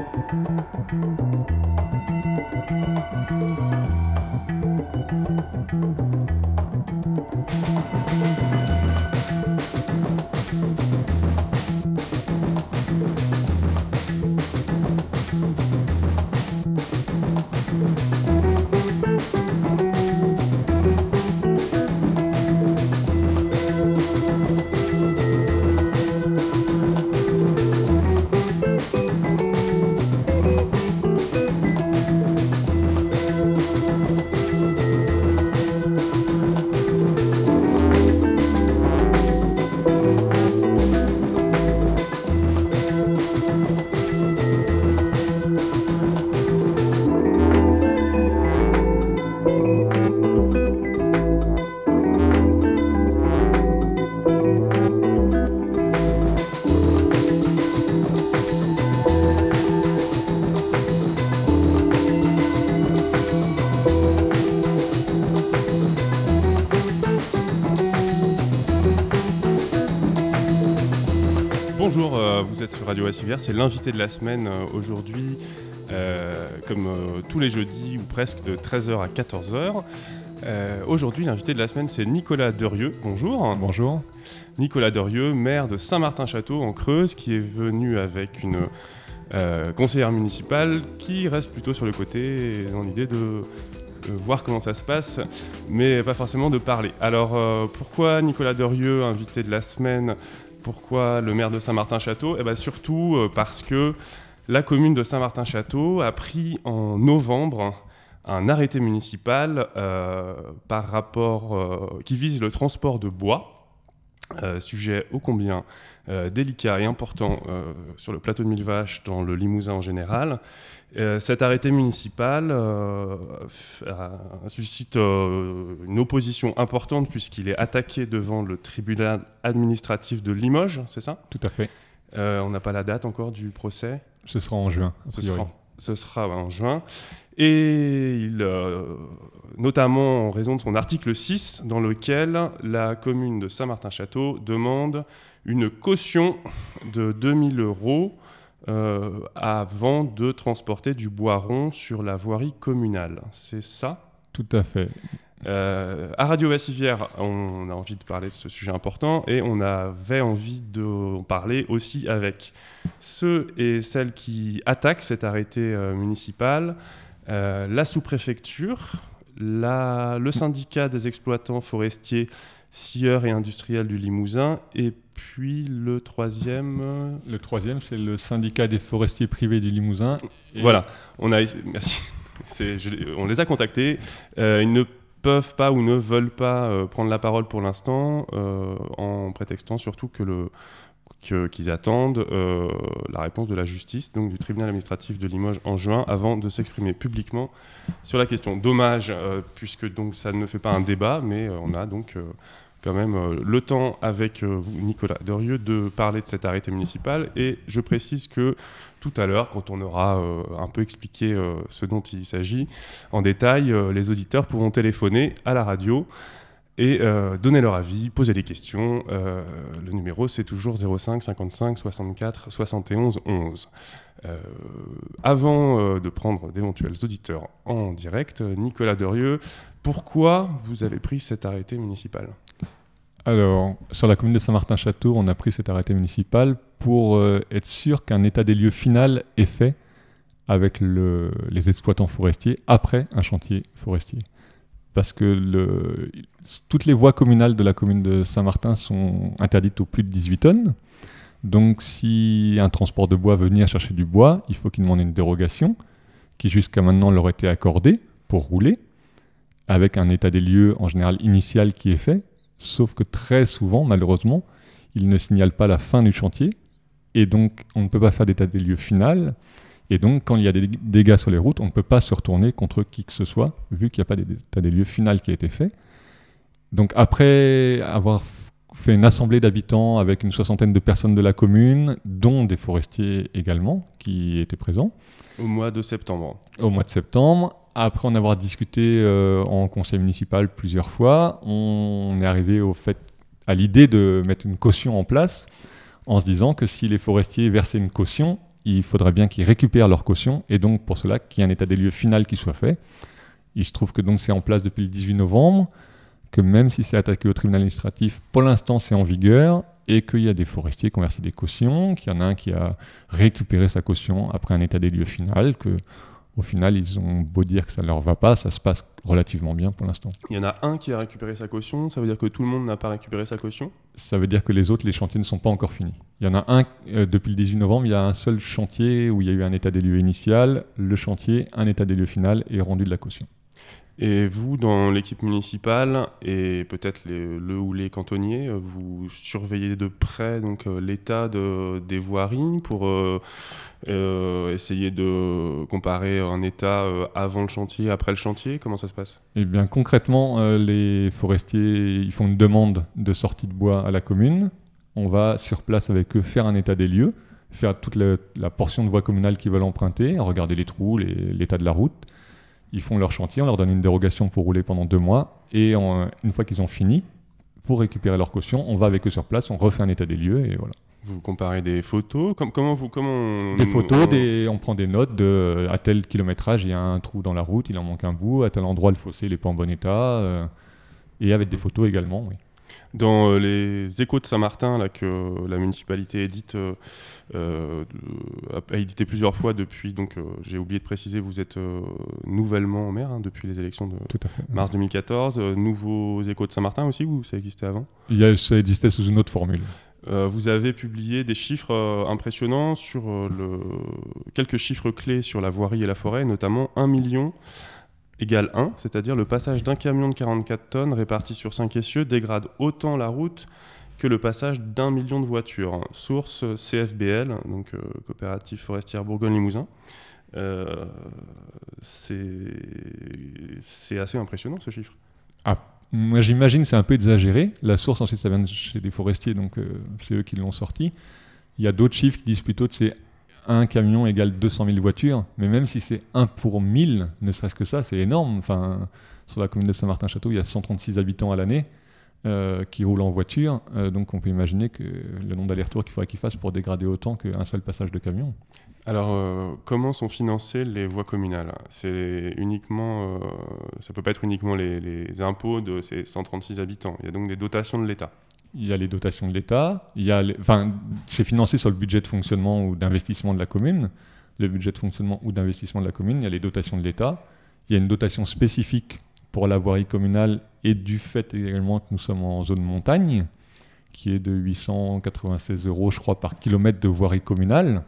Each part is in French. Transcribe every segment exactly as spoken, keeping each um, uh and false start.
Bonjour, euh, vous êtes sur Radio Vassivière, c'est l'invité de la semaine euh, aujourd'hui, euh, comme euh, tous les jeudis ou presque de treize heures à quatorze heures. Euh, aujourd'hui, l'invité de la semaine, c'est Nicolas Derieux. Bonjour. Bonjour. Nicolas Derieux, maire de Saint-Martin-Château en Creuse, qui est venu avec une euh, conseillère municipale qui reste plutôt sur le côté dans l'idée de euh, voir comment ça se passe, mais pas forcément de parler. Alors, euh, pourquoi Nicolas Derieux, invité de la semaine ? Pourquoi le maire de Saint-Martin-Château ? Eh bien, surtout euh, parce que la commune de Saint-Martin-Château a pris en novembre un arrêté municipal euh, par rapport, euh, qui vise le transport de bois, euh, sujet ô combien euh, délicat et important euh, sur le plateau de Millevaches, dans le Limousin en général. Euh, cet arrêté municipal euh, f- suscite euh, une opposition importante puisqu'il est attaqué devant le tribunal administratif de Limoges, c'est ça ? Tout à fait. Euh, on n'a pas la date encore du procès ? Ce sera en juin. Ce sera, ce sera en juin. Et il, euh, notamment en raison de son article six, dans lequel la commune de Saint-Martin-Château demande une caution de deux mille euros euh, avant de transporter du bois rond sur la voirie communale. C'est ça ? Tout à fait. Euh, à Radio Vassivière, on a envie de parler de ce sujet important et on avait envie d'en parler aussi avec ceux et celles qui attaquent cet arrêté euh, municipal, euh, la sous-préfecture, la, le syndicat des exploitants forestiers, scieurs et industriels du Limousin, et puis le troisième... Euh... Le troisième, c'est le syndicat des forestiers privés du Limousin. Et... Voilà, on a... Merci. C'est, je, on les a contactés. Euh, ils ne peuvent pas ou ne veulent pas euh, prendre la parole pour l'instant, euh, en prétextant surtout que le, que, qu'ils attendent euh, la réponse de la justice, donc du tribunal administratif de Limoges en juin, avant de s'exprimer publiquement sur la question. Dommage, euh, puisque donc, ça ne fait pas un débat, mais euh, on a donc... Euh, quand même euh, le temps avec euh, vous, Nicolas Derieux, de parler de cet arrêté municipal. Et je précise que tout à l'heure, quand on aura euh, un peu expliqué euh, ce dont il s'agit en détail, euh, les auditeurs pourront téléphoner à la radio et euh, donner leur avis, poser des questions. Euh, le numéro, c'est toujours zéro cinq cinquante-cinq soixante-quatre soixante et onze onze. Euh, avant euh, de prendre d'éventuels auditeurs en direct, Nicolas Derieux, pourquoi vous avez pris cet arrêté municipal ? Alors, sur la commune de Saint-Martin-Château, on a pris cet arrêté municipal pour euh, être sûr qu'un état des lieux final est fait avec le, les exploitants forestiers après un chantier forestier. Parce que le, toutes les voies communales de la commune de Saint-Martin sont interdites aux plus de dix-huit tonnes. Donc, si un transport de bois veut venir chercher du bois, il faut qu'il demande une dérogation qui jusqu'à maintenant leur a été accordée pour rouler, avec un état des lieux en général initial qui est fait. Sauf que très souvent, malheureusement, ils ne signalent pas la fin du chantier et donc on ne peut pas faire d'état des lieux final. Et donc, quand il y a des dégâts sur les routes, on ne peut pas se retourner contre qui que ce soit, vu qu'il n'y a pas d'état des lieux final qui a été fait. Donc, après avoir fait une assemblée d'habitants avec une soixantaine de personnes de la commune, dont des forestiers également, qui étaient présents. Au mois de septembre. Au mois de septembre. Après en avoir discuté euh, en conseil municipal plusieurs fois, on est arrivé au fait, à l'idée de mettre une caution en place en se disant que si les forestiers versaient une caution, il faudra bien qu'ils récupèrent leur caution, et donc pour cela qu'il y ait un état des lieux final qui soit fait. Il se trouve que donc c'est en place depuis le dix-huit novembre, que même si c'est attaqué au tribunal administratif, pour l'instant c'est en vigueur, et qu'il y a des forestiers qui ont versé des cautions, qu'il y en a un qui a récupéré sa caution après un état des lieux final, que au final ils ont beau dire que ça ne leur va pas, ça se passe relativement bien pour l'instant. Il y en a un qui a récupéré sa caution, ça veut dire que tout le monde n'a pas récupéré sa caution? Ça veut dire que les autres, les chantiers ne sont pas encore finis. Il y en a un, euh, depuis le dix-huit novembre, il y a un seul chantier où il y a eu un état des lieux initial, le chantier, un état des lieux final et rendu de la caution. Et vous, dans l'équipe municipale, et peut-être les, le ou les cantonniers, vous surveillez de près donc, euh, l'état de, des voiries pour euh, euh, essayer de comparer un état euh, avant le chantier, après le chantier? Comment ça se passe? Eh bien, concrètement, euh, les forestiers ils font une demande de sortie de bois à la commune. On va sur place avec eux faire un état des lieux, faire toute la, la portion de voie communale qu'ils veulent emprunter, regarder les trous, les, l'état de la route. Ils font leur chantier, on leur donne une dérogation pour rouler pendant deux mois, et en, une fois qu'ils ont fini, pour récupérer leur caution, on va avec eux sur place, on refait un état des lieux, et voilà. Vous comparez des photos? Com- comment vous, comment on... Des photos, on... Des, on prend des notes de à tel kilométrage, il y a un trou dans la route, il en manque un bout, à tel endroit le fossé n'est pas en bon état, euh, et avec des photos également, oui. Dans euh, les Échos de Saint-Martin, là, que la municipalité édite, euh, euh, de, a édité plusieurs fois depuis, donc euh, j'ai oublié de préciser, vous êtes euh, nouvellement maire hein, depuis les élections de Tout à fait. mars deux mille quatorze. Euh, nouveaux Échos de Saint-Martin aussi, ou ça existait avant? Il y a, ça existait sous une autre formule. Euh, vous avez publié des chiffres euh, impressionnants sur euh, le... quelques chiffres clés sur la voirie et la forêt, notamment un million égale un, c'est-à-dire le passage d'un camion de quarante-quatre tonnes réparti sur cinq essieux dégrade autant la route que le passage d'un million de voitures. Source C F B L, donc euh, Coopérative Forestière Bourgogne-Limousin. Euh, c'est... c'est assez impressionnant ce chiffre. Ah, moi j'imagine que c'est un peu exagéré. La source ensuite ça vient de chez les forestiers, donc euh, c'est eux qui l'ont sorti. Il y a d'autres chiffres qui disent plutôt que c'est un camion égale deux cent mille voitures, mais même si c'est un pour mille, ne serait-ce que ça, c'est énorme. Enfin, sur la commune de Saint-Martin-Château, il y a cent trente-six habitants à l'année euh, qui roulent en voiture, euh, donc on peut imaginer que le nombre d'allers-retours qu'il faudrait qu'ils fassent pour dégrader autant qu'un seul passage de camion. Alors, euh, comment sont financées les voies communales? C'est uniquement, euh, ça peut pas être uniquement les, les impôts de ces cent trente-six habitants. Il y a donc des dotations de l'État. Il y a les dotations de l'État, il y a les... enfin, c'est financé sur le budget de fonctionnement ou d'investissement de la commune. Le budget de fonctionnement ou d'investissement de la commune, il y a les dotations de l'État. Il y a une dotation spécifique pour la voirie communale et du fait également que nous sommes en zone montagne, qui est de huit cent quatre-vingt-seize euros, je crois, par kilomètre de voirie communale.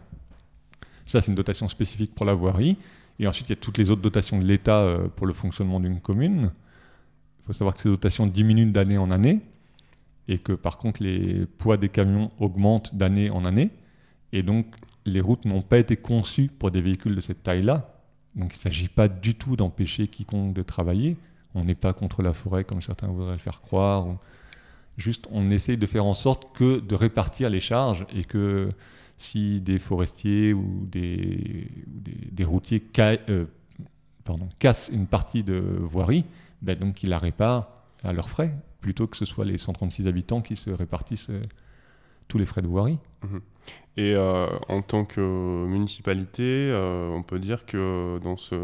Ça, c'est une dotation spécifique pour la voirie. Et ensuite, il y a toutes les autres dotations de l'État euh, pour le fonctionnement d'une commune. Il faut savoir que ces dotations diminuent d'année en année et que par contre, les poids des camions augmentent d'année en année. Et donc, les routes n'ont pas été conçues pour des véhicules de cette taille-là. Donc, il ne s'agit pas du tout d'empêcher quiconque de travailler. On n'est pas contre la forêt comme certains voudraient le faire croire. Juste, on essaye de faire en sorte que de répartir les charges et que si des forestiers ou des, ou des, des routiers ca- euh, pardon, cassent une partie de voirie, ben donc ils la réparent à leurs frais, plutôt que ce soit les cent trente-six habitants qui se répartissent euh, tous les frais de voirie. Mmh. Et euh, en tant que municipalité, euh, on peut dire que dans ce,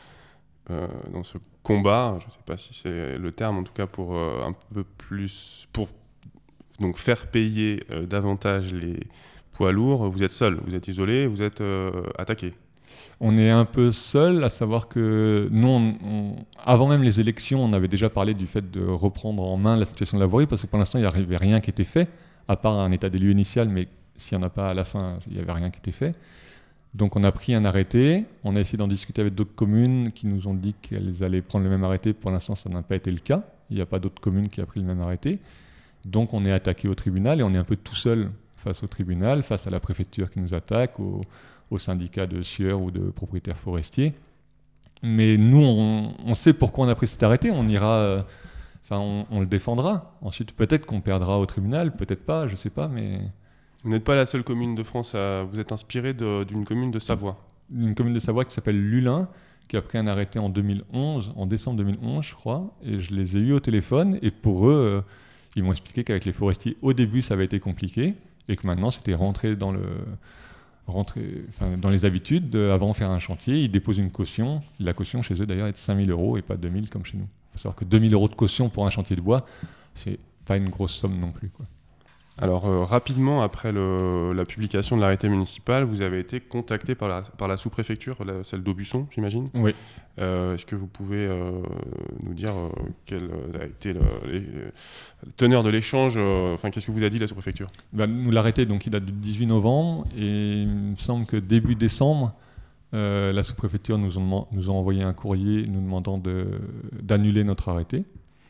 euh, dans ce combat, je ne sais pas si c'est le terme, en tout cas pour euh, un peu plus, pour donc faire payer euh, davantage les poids lourds, vous êtes seul, vous êtes isolé, vous êtes euh, attaqué. On est un peu seul, à savoir que nous, on, on, avant même les élections, on avait déjà parlé du fait de reprendre en main la situation de la voirie, parce que pour l'instant, il n'y avait rien qui était fait, à part un état des lieux initial, mais s'il n'y en a pas à la fin, il n'y avait rien qui était fait. Donc on a pris un arrêté, on a essayé d'en discuter avec d'autres communes qui nous ont dit qu'elles allaient prendre le même arrêté. Pour l'instant, ça n'a pas été le cas. Il n'y a pas d'autres communes qui ont pris le même arrêté. Donc on est attaqué au tribunal et on est un peu tout seul face au tribunal, face à la préfecture qui nous attaque, au, au syndicat de scieurs ou de propriétaires forestiers. Mais nous, on, on sait pourquoi on a pris cet arrêté, on ira, euh, enfin, on, on le défendra. Ensuite, peut-être qu'on perdra au tribunal, peut-être pas, je sais pas, mais... Vous n'êtes pas la seule commune de France, à... vous êtes inspiré de, d'une commune de Savoie. Une commune de Savoie qui s'appelle Lulin, qui a pris un arrêté en deux mille onze, en décembre deux mille onze, je crois, et je les ai eus au téléphone, et pour eux, euh, ils m'ont expliqué qu'avec les forestiers, au début, ça avait été compliqué, et que maintenant, c'était rentré dans le... rentrer, enfin, dans les habitudes, euh, avant de faire un chantier, ils déposent une caution. La caution chez eux d'ailleurs est de cinq mille euros et pas deux mille comme chez nous. Il faut savoir que deux mille euros de caution pour un chantier de bois, c'est pas une grosse somme non plus, quoi. Alors euh, rapidement, après le, la publication de l'arrêté municipal, vous avez été contacté par la, par la sous-préfecture, la- celle d'Aubusson, j'imagine. Oui. Euh, Est-ce que vous pouvez euh, nous dire euh, quel a été le, les- le teneur de l'échange euh, Enfin, qu'est-ce que vous a dit la sous-préfecture? Ben, nous, l'arrêté, donc, il date du dix-huit novembre et il me semble que début décembre, euh, la sous-préfecture nous, ont- nous a envoyé un courrier nous demandant de, d'annuler notre arrêté.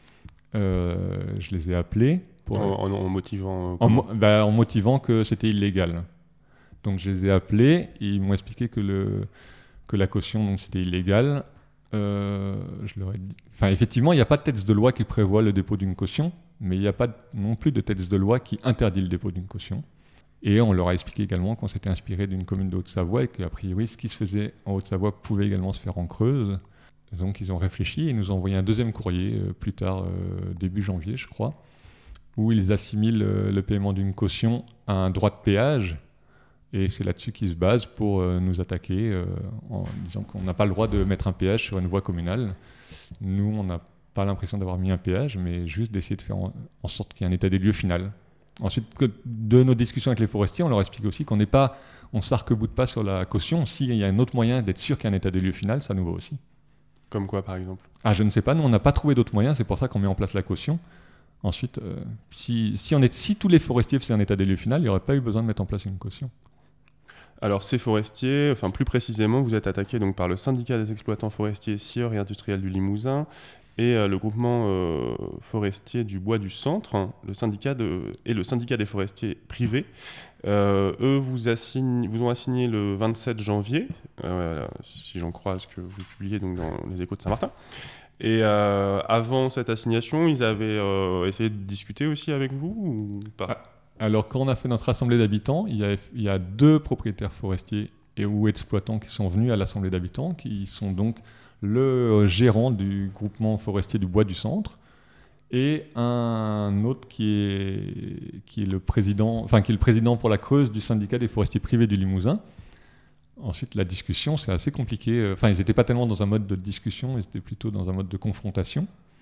Euh, je les ai appelés pour, en, en- en motivant euh, en, comment mo- bah, en motivant que c'était illégal. Donc je les ai appelés et ils m'ont expliqué que, le, que la caution, donc, c'était illégal. Euh, je leur ai dit... Enfin, effectivement, il n'y a pas de texte de loi qui prévoit le dépôt d'une caution, mais il n'y a pas non plus de texte de loi qui interdit le dépôt d'une caution. Et on leur a expliqué également qu'on s'était inspiré d'une commune de Haute-Savoie et qu'a priori, ce qui se faisait en Haute-Savoie pouvait également se faire en Creuse. Donc ils ont réfléchi et nous ont envoyé un deuxième courrier euh, plus tard, euh, début janvier, je crois, où ils assimilent euh, le paiement d'une caution à un droit de péage. Et c'est là-dessus qu'ils se basent pour euh, nous attaquer euh, en disant qu'on n'a pas le droit de mettre un péage sur une voie communale. Nous, on n'a pas l'impression d'avoir mis un péage, mais juste d'essayer de faire en, en sorte qu'il y ait un état des lieux final. Ensuite, que de nos discussions avec les forestiers, on leur explique aussi qu'on n'est pas, on s'arc-boute pas sur la caution. S'il y a un autre moyen d'être sûr qu'il y a un état des lieux final, ça nous va aussi. Comme quoi, par exemple? Ah, je ne sais pas, nous on n'a pas trouvé d'autres moyens, c'est pour ça qu'on met en place la caution. Ensuite, euh, si, si, on est, si tous les forestiers faisaient un état des lieux final, il n'y aurait pas eu besoin de mettre en place une caution. Alors ces forestiers, enfin plus précisément, vous êtes attaqué donc par le syndicat des exploitants forestiers, scieurs et industriels du Limousin et euh, le groupement euh, forestier du Bois du Centre, hein, le syndicat de, et le syndicat des forestiers privés. Euh, eux vous, assignent, vous ont assigné le vingt-sept janvier, euh, si j'en crois ce que vous publiez donc, dans les Échos de Saint-Martin. Et euh, avant cette assignation, ils avaient euh, essayé de discuter aussi avec vous ou pas? Ah. Alors, quand on a fait notre assemblée d'habitants, il y a, il y a deux propriétaires forestiers et ou exploitants qui sont venus à l'assemblée d'habitants, qui sont donc le euh, gérant du groupement forestier du Bois du Centre et un autre qui est, qui est, le, président, enfin, qui est le président pour la Creuse du syndicat des forestiers privés du Limousin. Ensuite, la discussion, c'est assez compliqué. Enfin, ils n'étaient pas tellement dans un mode de discussion, ils étaient plutôt dans un mode de confrontation.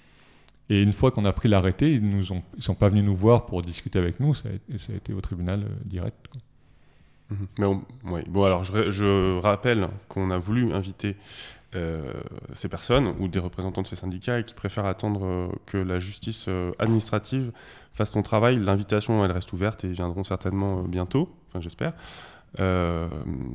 Et une fois qu'on a pris l'arrêté, ils ne sont pas venus nous voir pour discuter avec nous, ça a, et ça a été au tribunal euh, direct, quoi. Mmh. Mais on, ouais. Bon, alors je, je rappelle qu'on a voulu inviter euh, ces personnes ou des représentants de ces syndicats et qui préfèrent attendre euh, que la justice euh, administrative fasse son travail. L'invitation, elle reste ouverte et ils viendront certainement euh, bientôt, enfin j'espère. Euh,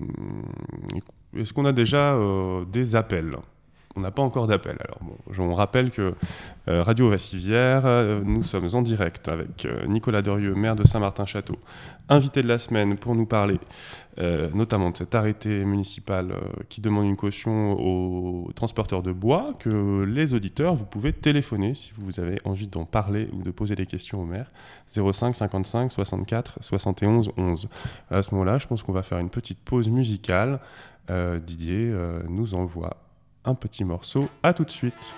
est-ce qu'on a déjà euh, des appels? On n'a pas encore d'appel. Alors, bon, on rappelle que euh, Radio Vassivière, euh, nous sommes en direct avec euh, Nicolas Derieux, maire de Saint-Martin-Château, invité de la semaine pour nous parler euh, notamment de cet arrêté municipal euh, qui demande une caution aux transporteurs de bois, que les auditeurs, vous pouvez téléphoner si vous avez envie d'en parler ou de poser des questions au maire, zéro cinq cinquante-cinq soixante-quatre soixante et onze onze. À ce moment-là, je pense qu'on va faire une petite pause musicale. Euh, Didier euh, nous envoie un petit morceau. À tout de suite.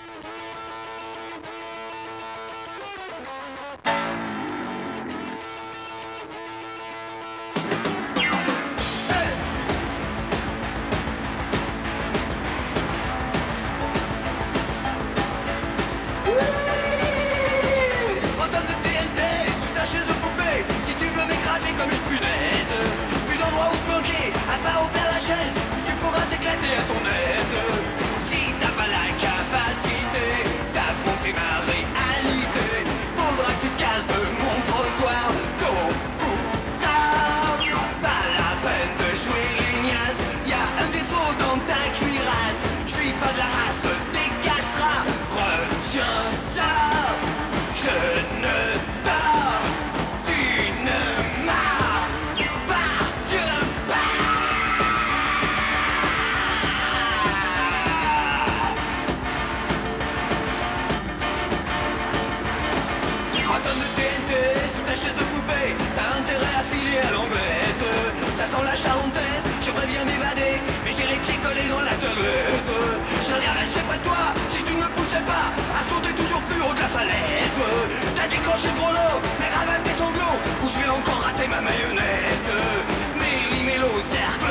Je resterai près de toi si tu ne me poussais pas à sauter toujours plus haut de la falaise. T'as décroché le gros lot, mais ravale tes sanglots, ou je vais encore rater ma mayonnaise. Méli-mélo, cercle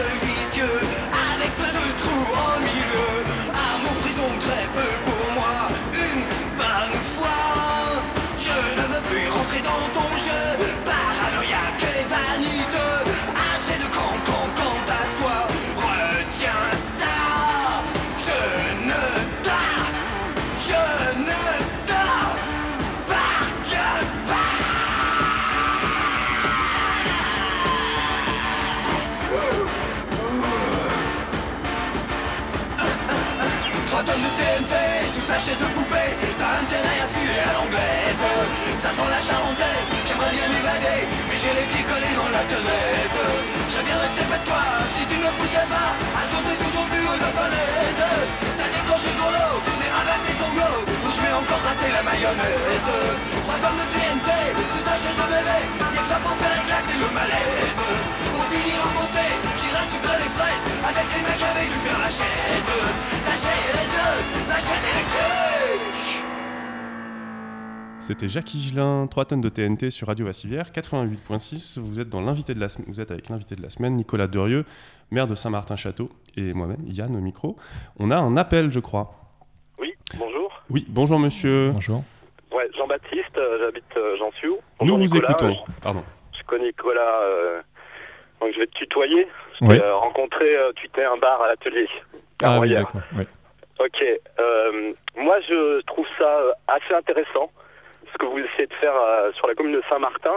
Trois tonnes de T N T sous ta chaise poupée, t'as intérêt à filer à l'anglaise. Ça sent la charentaise, j'aimerais bien m'évader, mais j'ai les pieds collés dans la tenaise. J'aimerais bien rester près de toi, si tu ne me poussais pas à sauter toujours plus haut de la falaise. T'as décroché le gros lot, mais ravale tes sanglots, ou je vais encore rater la mayonnaise. Trois tonnes de T N T sous ta chaise bébé, y'a que ça pour faire éclater le malaise. Pour finir en beauté, j'irai sucrer les fraises avec les mecs avec du père Lachaise. La chaise, la chaise électrique. C'était Jacques Higelin, trois tonnes de T N T sur Radio Vassivière, quatre-vingt-huit virgule six. Vous êtes dans l'invité de la semaine, vous êtes avec l'invité de la semaine, Nicolas Derieux, maire de Saint-Martin-Château, et moi-même, Yann au micro. On a un appel, je crois. Oui, bonjour. Oui, bonjour monsieur. Bonjour. Ouais, Jean-Baptiste, euh, j'habite euh, Jansiou. Bonjour, Nous vous Nicolas. écoutons. Je, Pardon. je connais Nicolas, euh, donc je vais te tutoyer. Je Oui. t'ai euh, rencontré, euh, tu étais un bar à l'atelier. Ah oui, Hier. d'accord. Oui. Ok, euh, moi je trouve ça euh, assez intéressant, ce que vous essayez de faire euh, sur la commune de Saint-Martin.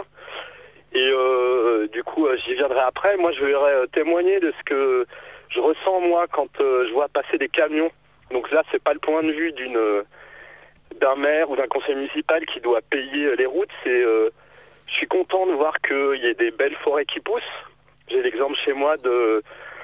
Et euh, du coup, euh, j'y viendrai après. Moi, je voudrais euh, témoigner de ce que je ressens, moi, quand euh, je vois passer des camions. Donc là, c'est pas le point de vue d'une euh, d'un maire ou d'un conseil municipal qui doit payer euh, les routes. C'est, euh, je suis content de voir qu'il y ait des belles forêts qui poussent. J'ai l'exemple chez moi de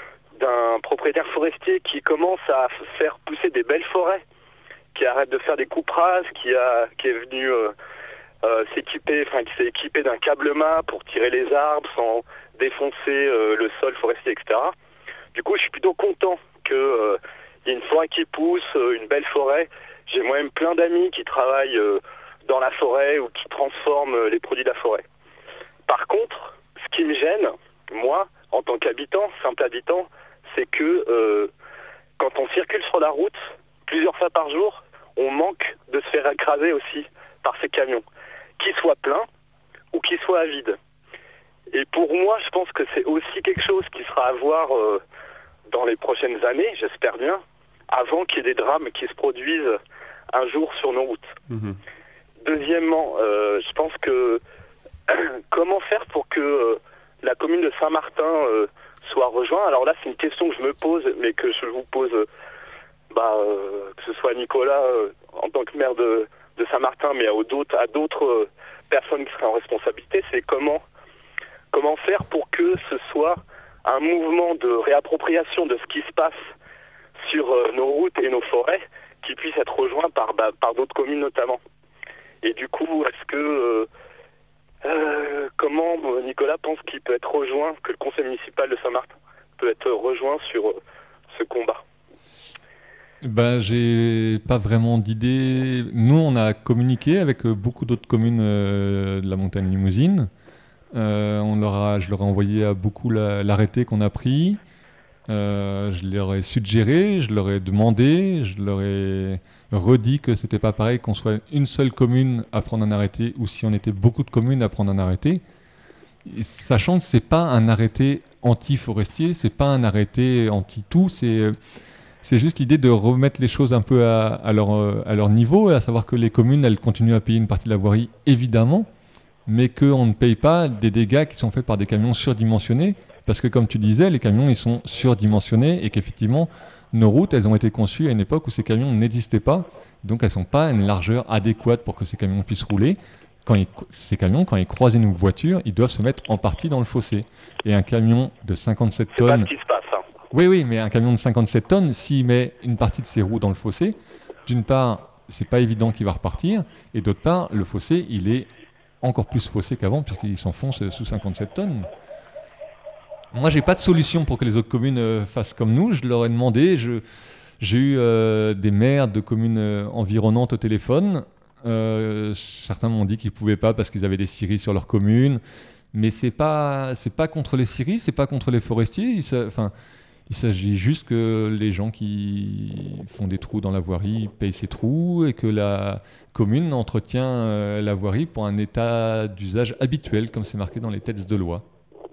d'un propriétaire forestier qui commence à f- faire pousser des belles forêts, qui arrête de faire des coupes rases, qui a qui est venu euh, euh, s'équiper, enfin qui s'est équipé d'un câble-mât pour tirer les arbres sans défoncer euh, le sol forestier, et cetera. Du coup, je suis plutôt content que euh, il y ait une forêt qui pousse, euh, une belle forêt. J'ai moi-même plein d'amis qui travaillent euh, dans la forêt ou qui transforment euh, les produits de la forêt. Par contre, ce qui me gêne, moi, en tant qu'habitant, simple habitant, c'est que euh, quand on circule sur la route, plusieurs fois par jour, on manque de se faire écraser aussi par ces camions, qu'ils soient pleins ou qu'ils soient vides. Et pour moi, je pense que c'est aussi quelque chose qui sera à voir euh, dans les prochaines années, j'espère bien, avant qu'il y ait des drames qui se produisent un jour sur nos routes. Mhm. Deuxièmement, euh, je pense que comment faire pour que euh, la commune de Saint-Martin euh, soit rejointe. Alors là, c'est une question que je me pose, mais que je vous pose, euh, bah, euh, que ce soit Nicolas euh, en tant que maire de, de Saint-Martin, mais à d'autres, à d'autres euh, personnes qui seraient en responsabilité, c'est comment, comment faire pour que ce soit un mouvement de réappropriation de ce qui se passe sur euh, nos routes et nos forêts, qui puisse être rejoint par, bah, par d'autres communes notamment. Et du coup, est-ce que... Euh, euh, comment Nicolas pense qu'il peut être rejoint, que le conseil municipal de Saint-Martin peut être rejoint sur euh, ce combat? Ben, j'ai pas vraiment d'idée. Nous, on a communiqué avec euh, beaucoup d'autres communes euh, de la montagne Limousine. Euh, on leur a, je leur ai envoyé à beaucoup la- l'arrêté qu'on a pris. Euh, je leur ai suggéré, je leur ai demandé, je leur ai redit que c'était pas pareil qu'on soit une seule commune à prendre un arrêté ou si on était beaucoup de communes à prendre un arrêté. Et sachant que c'est pas un arrêté anti-forestier, c'est pas un arrêté anti-tout, c'est c'est juste l'idée de remettre les choses un peu à, à leur, euh, à leur niveau, et à savoir que les communes, elles continuent à payer une partie de la voirie, évidemment, mais qu'on ne paye pas des dégâts qui sont faits par des camions surdimensionnés, parce que comme tu disais, les camions, ils sont surdimensionnés, et qu'effectivement, nos routes, elles ont été conçues à une époque où ces camions n'existaient pas, donc elles ne sont pas à une largeur adéquate pour que ces camions puissent rouler. Quand ils, ces camions, quand ils croisent une voiture, ils doivent se mettre en partie dans le fossé. Et un camion de cinquante-sept C'est pas tonnes... ce qui se passe. Hein. Oui, oui, mais un camion de cinquante-sept tonnes, s'il met une partie de ses roues dans le fossé, d'une part, c'est pas évident qu'il va repartir, et d'autre part, le fossé, il est encore plus faussé qu'avant, puisqu'il s'enfonce sous cinquante-sept tonnes. Moi, j'ai pas de solution pour que les autres communes euh, fassent comme nous. Je leur ai demandé, je, j'ai eu euh, des maires de communes euh, environnantes au téléphone. Euh, certains m'ont dit qu'ils pouvaient pas parce qu'ils avaient des scieries sur leur commune. Mais c'est pas, c'est pas contre les scieries, c'est pas contre les forestiers. Il, s'a- enfin, il s'agit juste que les gens qui font des trous dans la voirie payent ces trous et que la commune entretient euh, la voirie pour un état d'usage habituel, comme c'est marqué dans les textes de loi.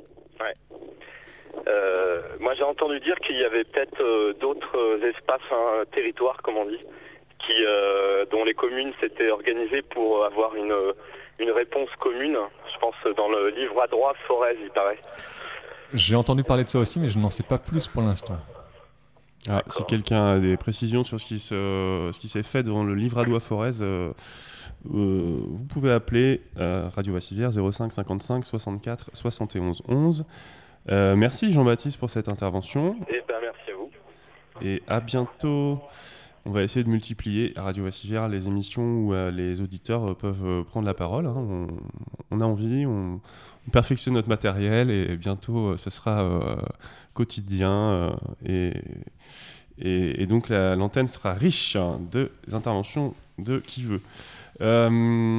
Euh, moi, j'ai entendu dire qu'il y avait peut-être euh, d'autres euh, espaces, hein, territoires, comme on dit, qui, euh, dont les communes s'étaient organisées pour avoir une, une réponse commune. Je pense dans le livre à droit Forez, il paraît. J'ai entendu parler de ça aussi, mais je n'en sais pas plus pour l'instant. Ah, si quelqu'un a des précisions sur ce qui, se, ce qui s'est fait devant le Livradois à Forez, euh, euh, vous pouvez appeler euh, Radio Vassivière zéro cinq cinquante-cinq soixante-quatre soixante et onze onze. Euh, merci Jean-Baptiste pour cette intervention. Et ben merci à vous. Et à bientôt. On va essayer de multiplier à Radio Vassivière les émissions où euh, les auditeurs euh, peuvent euh, prendre la parole. Hein. On, on a envie, on, on perfectionne notre matériel et bientôt euh, ce sera euh, quotidien euh, et, et, et donc la, l'antenne sera riche hein, de interventions de qui veut. Euh,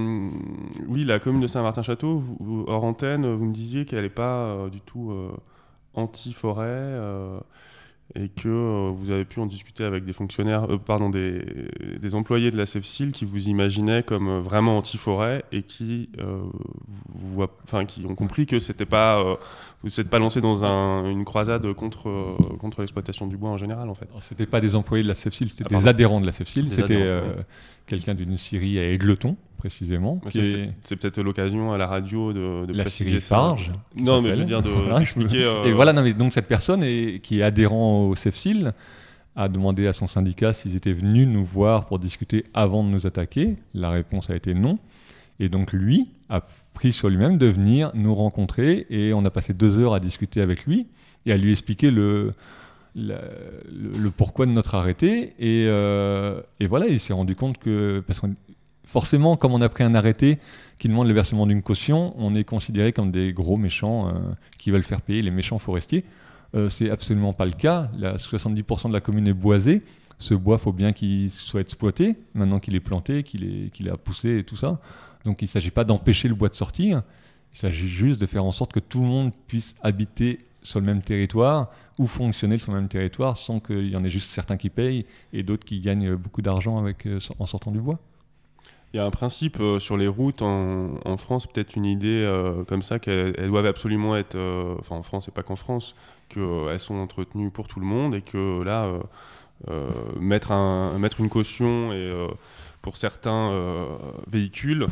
oui, la commune de Saint-Martin-Château, vous, vous, hors antenne, vous me disiez qu'elle n'est pas euh, du tout euh, anti-forêt. Euh, et que euh, vous avez pu en discuter avec des fonctionnaires, euh, pardon, des, des employés de la Cefsil qui vous imaginaient comme euh, vraiment anti-forêt et qui, euh, vous, enfin, qui ont compris que c'était pas, euh, vous n'êtes pas lancé dans un, une croisade contre, euh, contre l'exploitation du bois en général, en fait. Alors, c'était pas des employés de la Cefsil, c'était ah, des adhérents de la Cefsil. Des c'était adhérents, euh, ouais. quelqu'un d'une scierie à Égleton, précisément. C'est, est... peut-être, c'est peut-être l'occasion à la radio de, de la préciser ça. Farge. Non, mais je veux dire de voilà, expliquer. Euh... Et voilà, non, mais donc cette personne est, qui est adhérent au Cefsil a demandé à son syndicat s'ils étaient venus nous voir pour discuter avant de nous attaquer. La réponse a été non. Et donc lui a pris sur lui-même de venir nous rencontrer et on a passé deux heures à discuter avec lui et à lui expliquer le, la, le, le pourquoi de notre arrêté. Et, euh, et voilà, il s'est rendu compte que... Parce qu'on, forcément, comme on a pris un arrêté qui demande le versement d'une caution, on est considéré comme des gros méchants euh, qui veulent faire payer les méchants forestiers. Euh, c'est absolument pas le cas. La, soixante-dix pour cent de la commune est boisée. Ce bois, il faut bien qu'il soit exploité, maintenant qu'il est planté, qu'il est, qu'il a poussé et tout ça. Donc il ne s'agit pas d'empêcher le bois de sortir. Il s'agit juste de faire en sorte que tout le monde puisse habiter sur le même territoire ou fonctionner sur le même territoire sans qu'il y en ait juste certains qui payent et d'autres qui gagnent beaucoup d'argent avec, en sortant du bois. Il y a un principe euh, sur les routes en, en France, peut-être une idée euh, comme ça, qu'elles elles doivent absolument être, euh, enfin en France et pas qu'en France, qu'elles euh, sont entretenues pour tout le monde et que là, euh, euh, mettre, un, mettre une caution et, euh, pour certains euh, véhicules,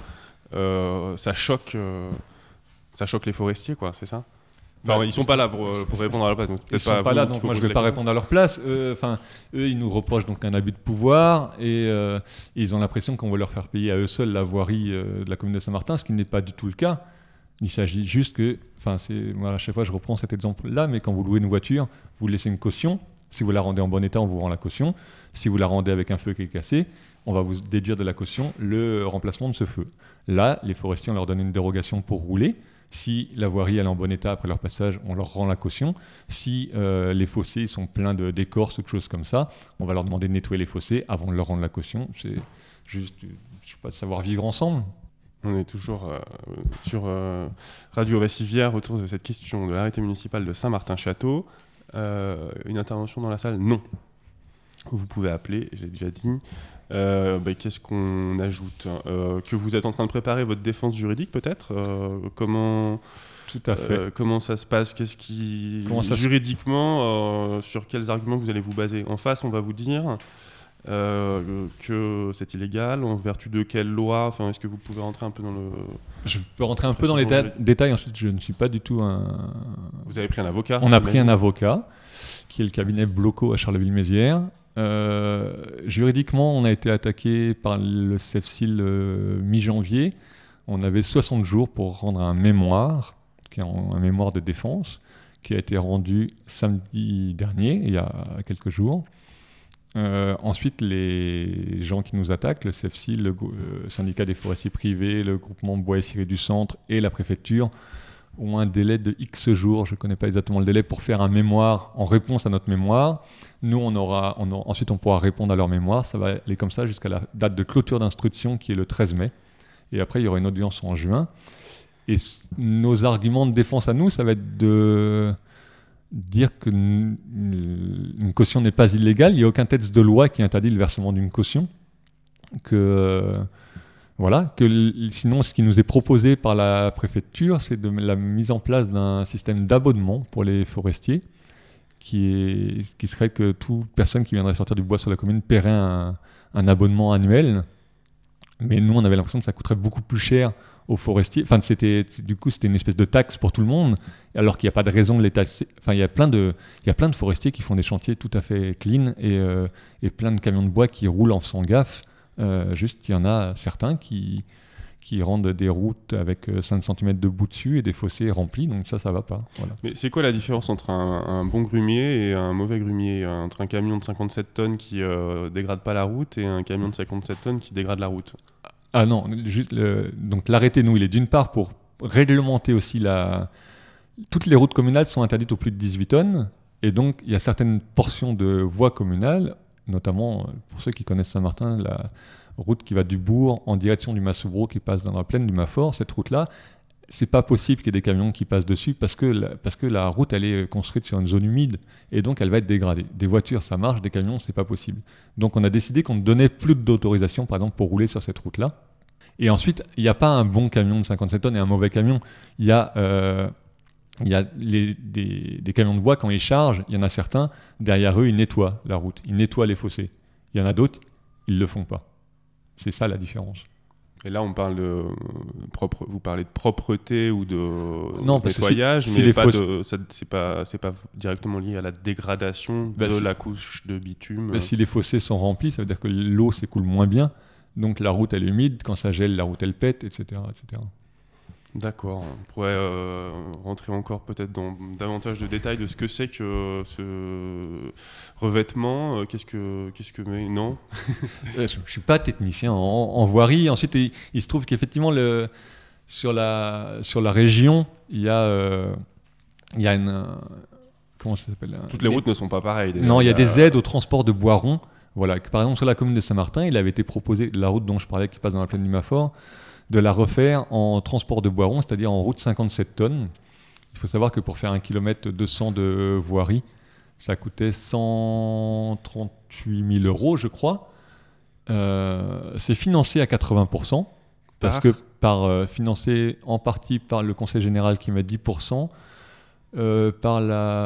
euh, ça, choque, euh, ça choque les forestiers, quoi, c'est ça ? Enfin, bah, ils sont pas là pour, pour répondre à leur place. Donc ils sont pas, pas là, donc moi je vais pas répondre à leur place. Enfin, euh, eux, ils nous reprochent donc un abus de pouvoir et euh, ils ont l'impression qu'on veut leur faire payer à eux seuls la voirie euh, de la commune de Saint-Martin, ce qui n'est pas du tout le cas. Il s'agit juste que, enfin, c'est, voilà, à chaque fois je reprends cet exemple-là, mais quand vous louez une voiture, vous laissez une caution. Si vous la rendez en bon état, on vous rend la caution. Si vous la rendez avec un feu qui est cassé, on va vous déduire de la caution le remplacement de ce feu. Là, les forestiers, on leur donne une dérogation pour rouler. Si la voirie elle est en bon état après leur passage, on leur rend la caution. Si euh, les fossés sont pleins de, d'écorces ou de choses comme ça, on va leur demander de nettoyer les fossés avant de leur rendre la caution. C'est juste, je sais pas, de savoir vivre ensemble. On est toujours euh, sur euh, Radio Vassivière autour de cette question de l'arrêté municipal de Saint-Martin-Château. Euh, une intervention dans la salle ? Non. Vous pouvez appeler, j'ai déjà dit. Euh, bah, qu'est-ce qu'on ajoute ? euh, Que vous êtes en train de préparer votre défense juridique, peut-être ? euh, Comment Tout à fait. Euh, comment ça se passe ? Qu'est-ce qui Comment ça juridiquement, euh, sur quels arguments vous allez vous baser ? En face, on va vous dire euh, que c'est illégal. En vertu de quelle loi ? Enfin, est-ce que vous pouvez rentrer un peu dans le Je peux rentrer un peu dans les ta- détails. Ensuite, je ne suis pas du tout un. Vous avez pris un avocat ? On a pris un avocat, qui est le cabinet Bloco à Charleville-Mézières. Euh, juridiquement, on a été attaqué par le Cefsil euh, mi-janvier. On avait soixante jours pour rendre un mémoire, qui est un, un mémoire de défense, qui a été rendu samedi dernier, il y a quelques jours. Euh, ensuite, les gens qui nous attaquent, le Cefsil, le, le syndicat des forestiers privés, le groupement Bois et Scieries du Centre et la préfecture, ont un délai de X jours, je ne connais pas exactement le délai, pour faire un mémoire en réponse à notre mémoire. Nous, on aura, on aura, ensuite, on pourra répondre à leur mémoire. Ça va aller comme ça jusqu'à la date de clôture d'instruction qui est le treize mai. Et après, il y aura une audience en juin. Et c- nos arguments de défense à nous, ça va être de dire qu'une une caution n'est pas illégale. Il n'y a aucun texte de loi qui interdit le versement d'une caution. Que... Euh, Voilà, que l- sinon ce qui nous est proposé par la préfecture, c'est de la mise en place d'un système d'abonnement pour les forestiers, qui, est, qui serait que toute personne qui viendrait sortir du bois sur la commune paierait un, un abonnement annuel. Mais nous, on avait l'impression que ça coûterait beaucoup plus cher aux forestiers. Enfin, c'était, du coup, c'était une espèce de taxe pour tout le monde, alors qu'il n'y a pas de raison de les taxer. Enfin, il y a plein de, il y a plein de forestiers qui font des chantiers tout à fait clean et, euh, et plein de camions de bois qui roulent en faisant gaffe. Euh, juste qu'il y en a certains qui, qui rendent des routes avec cinq centimètres de bout dessus et des fossés remplis, donc ça, ça va pas. Voilà. Mais c'est quoi la différence entre un, un bon grumier et un mauvais grumier? Entre un camion de cinquante-sept tonnes qui euh, dégrade pas la route et un camion de cinquante-sept tonnes qui dégrade la route? Ah non, juste le, donc l'arrêté, nous, il est d'une part pour réglementer aussi la... Toutes les routes communales sont interdites aux plus de dix-huit tonnes, et donc il y a certaines portions de voies communales, notamment pour ceux qui connaissent Saint-Martin, la route qui va du bourg en direction du Massobro qui passe dans la plaine du Mafort, cette route-là, c'est pas possible qu'il y ait des camions qui passent dessus parce que, la, parce que la route elle est construite sur une zone humide et donc elle va être dégradée. Des voitures ça marche, des camions c'est pas possible. Donc on a décidé qu'on ne donnait plus d'autorisation par exemple pour rouler sur cette route-là. Et ensuite il n'y a pas un bon camion de cinquante-sept tonnes et un mauvais camion. Il y a, euh, il y a les, des, des camions de bois quand ils chargent, il y en a certains, derrière eux ils nettoient la route, ils nettoient les fossés. Il y en a d'autres, ils ne le font pas. C'est ça la différence. Et là, on parle de propre, vous parlez de propreté ou de non, nettoyage, c'est, c'est mais pas fausses... de, ça, c'est pas, c'est pas directement lié à la dégradation bah, de c'est... la couche de bitume. Bah, si les fossés sont remplis, ça veut dire que l'eau s'écoule moins bien, donc la route elle est humide, quand ça gèle, la route elle pète, et cetera, et cetera. D'accord. On pourrait euh, rentrer encore peut-être dans davantage de détails de ce que c'est que ce revêtement. Qu'est-ce que, qu'est-ce que, mais non. Je ne suis pas technicien en, en voirie. Ensuite, il, il se trouve qu'effectivement, le, sur, la, sur la région, il y a, euh, il y a une. Comment ça s'appelle? Toutes les routes ne sont pas pareilles. Déjà. Non, il y a des aides au transport de bois rond. Voilà. Par exemple, sur la commune de Saint-Martin, il avait été proposé, la route dont je parlais qui passe dans la plaine du Mafort, de la refaire en transport de bois rond, c'est-à-dire en route cinquante-sept tonnes. Il faut savoir que pour faire un kilomètre deux cents de voirie, ça coûtait cent trente-huit mille euros, je crois. Euh, c'est financé à quatre-vingts pour cent, parce par... que par euh, financé en partie par le Conseil général qui met dix pour cent, euh, par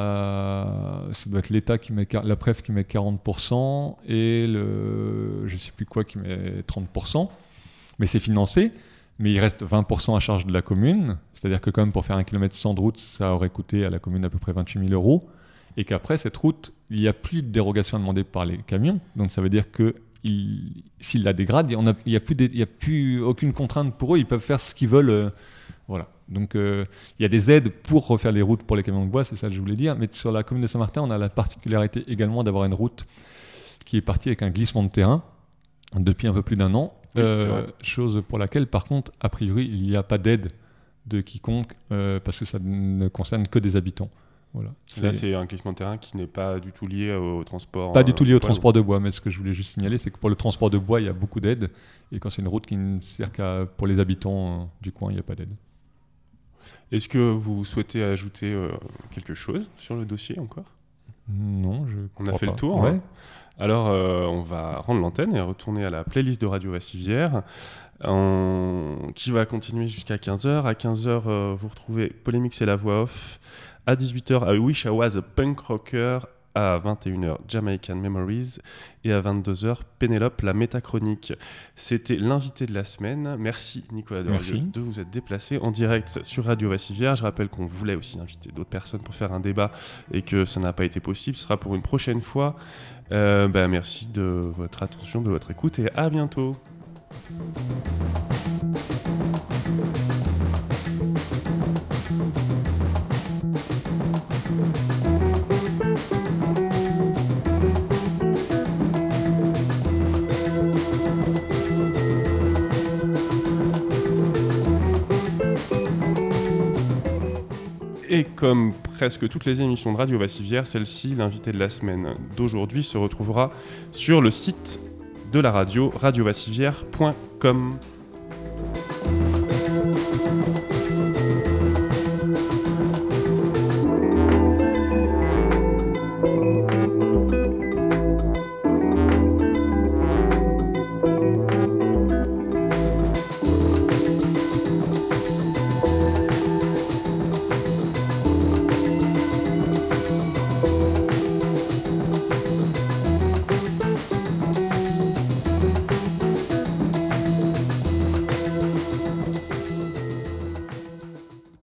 la, ça doit être l'État qui met la Préf qui met quarante pour cent et le, je sais plus quoi qui met trente pour cent. Mais c'est financé. Mais il reste vingt pour cent à charge de la commune, c'est-à-dire que quand même pour faire un kilomètre cent de route, ça aurait coûté à la commune à peu près vingt-huit mille euros, et qu'après cette route, il n'y a plus de dérogation demandée par les camions, donc ça veut dire que il, s'ils la dégradent, il n'y a, a, a plus aucune contrainte pour eux, ils peuvent faire ce qu'ils veulent. Euh, voilà. Donc euh, il y a des aides pour refaire les routes pour les camions de bois, c'est ça que je voulais dire, mais sur la commune de Saint-Martin, on a la particularité également d'avoir une route qui est partie avec un glissement de terrain depuis un peu plus d'un an. Oui, euh, chose pour laquelle, par contre, a priori, il n'y a pas d'aide de quiconque euh, parce que ça ne concerne que des habitants. Voilà. Là, c'est un glissement de terrain qui n'est pas du tout lié au transport. Pas euh, du tout lié au poids transport de bois, mais ce que je voulais juste signaler, c'est que pour le transport de bois, il y a beaucoup d'aides, et quand c'est une route qui ne sert qu'à pour les habitants euh, du coin, il n'y a pas d'aide. Est-ce que vous souhaitez ajouter euh, quelque chose sur le dossier encore? Non, je. On a fait pas. le tour. Ouais. Hein. Alors, euh, on va rendre l'antenne et retourner à la playlist de Radio Vassivière, en... qui va continuer jusqu'à quinze heures. À quinze heures, euh, vous retrouvez Polémique, c'est la voix off. À dix-huit heures, I Wish I Was a Punk Rocker. À vingt et une heures, Jamaican Memories. Et à vingt-deux heures, Pénélope, la métachronique. C'était l'invité de la semaine. Merci Nicolas Dorieux de vous être déplacé en direct sur Radio Vassivière. Je rappelle qu'on voulait aussi inviter d'autres personnes pour faire un débat et que ça n'a pas été possible. Ce sera pour une prochaine fois. Euh, bah, merci de votre attention, de votre écoute et à bientôt. Et comme presque toutes les émissions de Radio Vassivière, celle-ci, l'invité de la semaine d'aujourd'hui, se retrouvera sur le site de la radio, radio vassivière point com.